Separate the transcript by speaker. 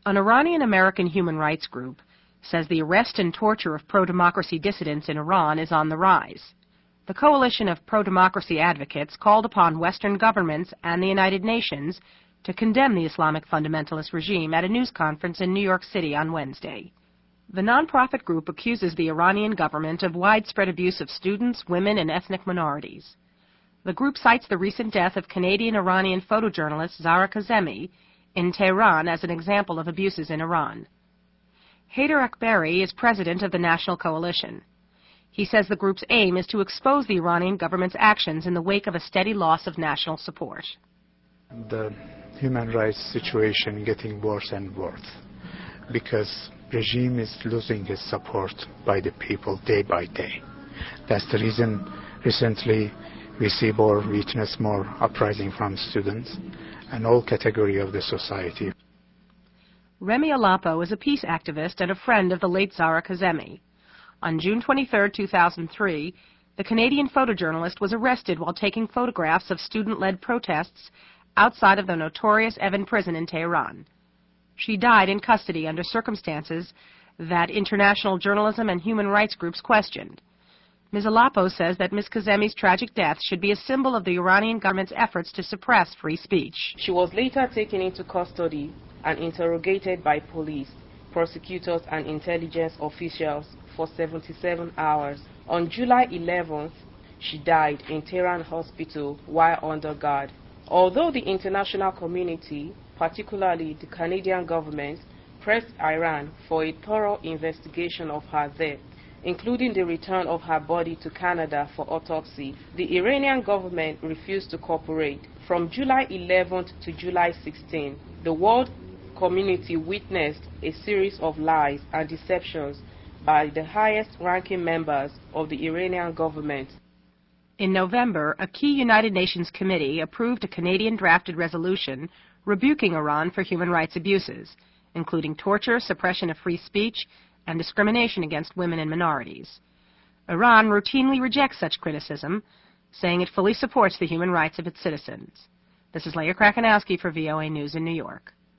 Speaker 1: An Iranian-American human rights group says the arrest and torture of pro-democracy dissidents in Iran is on the rise. The coalition of pro-democracy advocates called upon Western governments and the United Nations to condemn the Islamic fundamentalist regime at a news conference in New York City on Wednesday. The nonprofit group accuses the Iranian government of widespread abuse of students, women, and ethnic minorities. The group cites the recent death of Canadian-Iranian photojournalist Zahra Kazemi in Tehran as an example of abuses in Iran. Haider Akbari is president of the National Coalition. He says the group's aim is to expose the Iranian government's actions in the wake of a steady loss of national support.
Speaker 2: The human rights situation getting worse and worse because regime is losing its support by the people day by day. That's the reason recently we see or witness more uprising from students and all category of the society.
Speaker 1: Remy Alapo is a peace activist and a friend of the late Zahra Kazemi. On June 23, 2003, the Canadian photojournalist was arrested while taking photographs of student-led protests outside of the notorious Evin prison in Tehran. She died in custody under circumstances that international journalism and human rights groups questioned. Ms. Alapo says that Ms. Kazemi's tragic death should be a symbol of the Iranian government's efforts to suppress free speech.
Speaker 3: She was later taken into custody and interrogated by police, prosecutors, and intelligence officials for 77 hours. On July 11th, she died in Tehran hospital while under guard. Although the international community, particularly the Canadian government, pressed Iran for a thorough investigation of her death, including the return of her body to Canada for autopsy, the Iranian government refused to cooperate. From July 11th to July 16th, the world community witnessed a series of lies and deceptions by the highest-ranking members of the Iranian government.
Speaker 1: In November, a key United Nations committee approved a Canadian-drafted resolution rebuking Iran for human rights abuses, including torture, suppression of free speech, and discrimination against women and minorities. Iran routinely rejects such criticism, saying it fully supports the human rights of its citizens. This is Leah Krakanowski for VOA News in New York.